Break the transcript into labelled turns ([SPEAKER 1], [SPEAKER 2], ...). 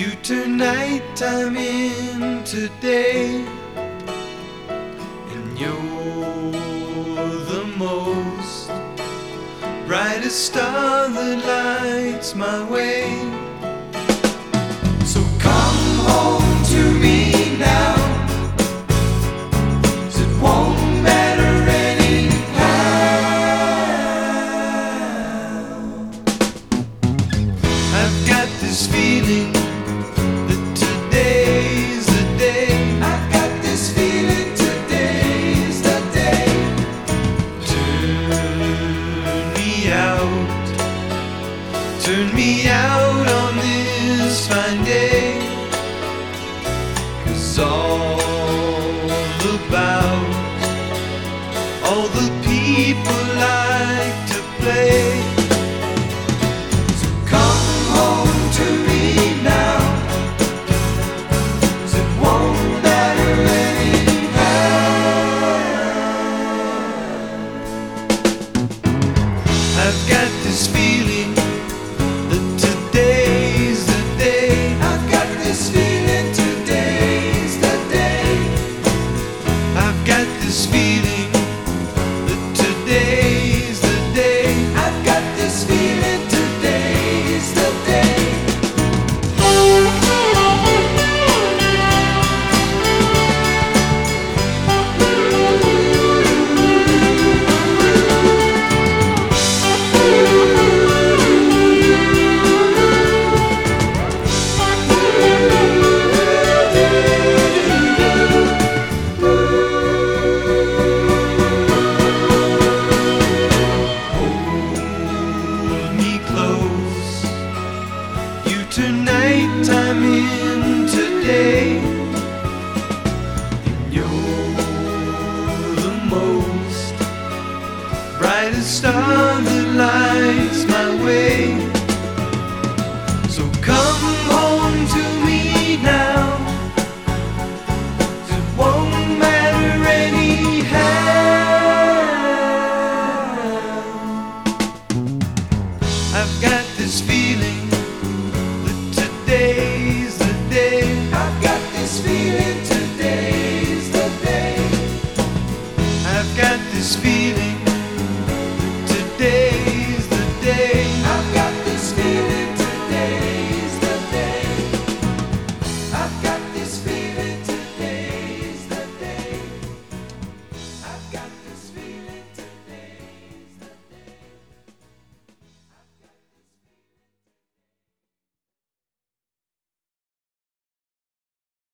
[SPEAKER 1] You turn nighttime into day, and you're the most brightest star that lights my way. So come home to me now, 'cause it won't matter anyhow. I've got this feeling that today's the day. I've got this feeling today's the day. Turn me out on this fine day, 'cause all the people like to play. So come home to me now, 'cause it won't matter anyhow. I've got this feeling that today's the day. I've got this feeling today's the day. I've got this feeling that today's the day. I've got this feeling today's the day. Turn nighttime into day.